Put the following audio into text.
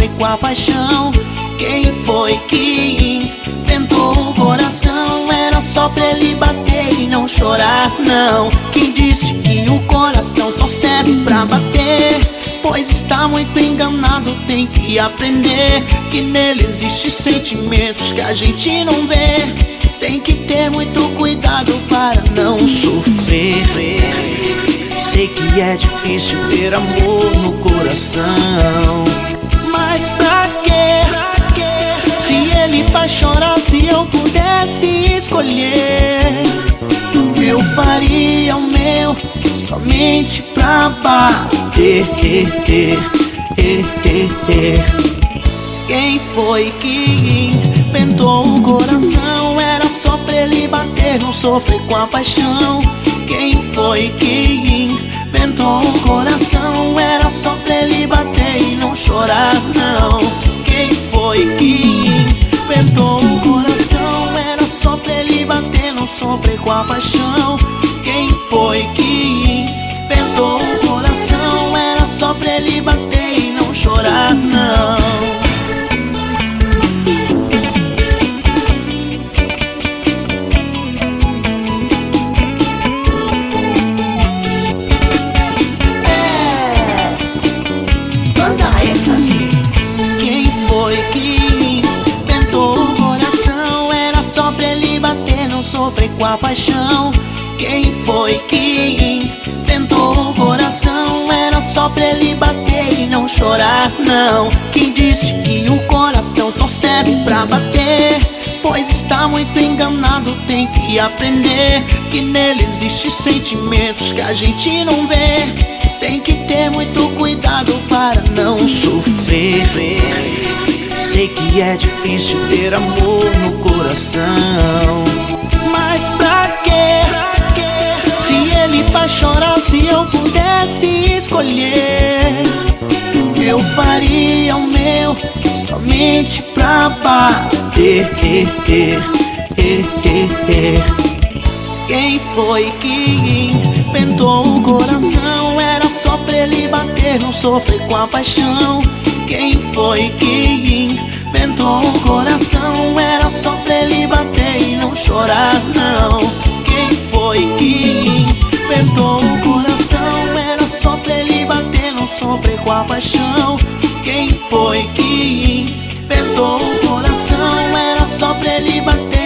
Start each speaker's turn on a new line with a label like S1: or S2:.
S1: sofre com a paixão. Quem foi que inventou o coração? Era só pra ele bater e não chorar, não. Quem disse que o coração só serve pra bater? Pois está muito enganado, tem que aprender que nele existem sentimentos que a gente não vê. Tem que ter muito cuidado para não sofrer. Sei que é difícil ter amor no coração, mas pra quê? Se ele faz chorar, se eu pudesse escolher, eu faria o meu somente pra bater. Quem foi que inventou o coração? Era só pra ele bater, não sofrer com a paixão. Quem foi que inventou o coração? Era só pra ele bater e não chorar, não. Quem foi que inventou o coração? Era só pra ele bater, não sofrer com a paixão. Quem foi que inventou o coração? Era só pra ele bater e não chorar, não. Quem foi que inventou o coração? Era só pra ele bater, não sofrer com a paixão. Quem foi que inventou o coração? Era só pra ele bater e não chorar, não. Quem disse que o coração só serve pra bater? Pois está muito enganado, tem que aprender que nele existem sentimentos que a gente não vê. Tem que ter muito cuidado para não sofrer. Sei que é difícil ter amor no coração, mas pra quê? Se ele faz chorar, se eu pudesse escolher, eu faria o meu somente pra bater. Quem foi que inventou o coração? Era só pra ele bater, não sofrer com a paixão. Quem foi que inventou o coração? Era só pra ele bater e não chorar, não. Quem foi que inventou o coração? Era só pra ele bater, não sofrer com a paixão. Quem foi que inventou o coração? Era só pra ele bater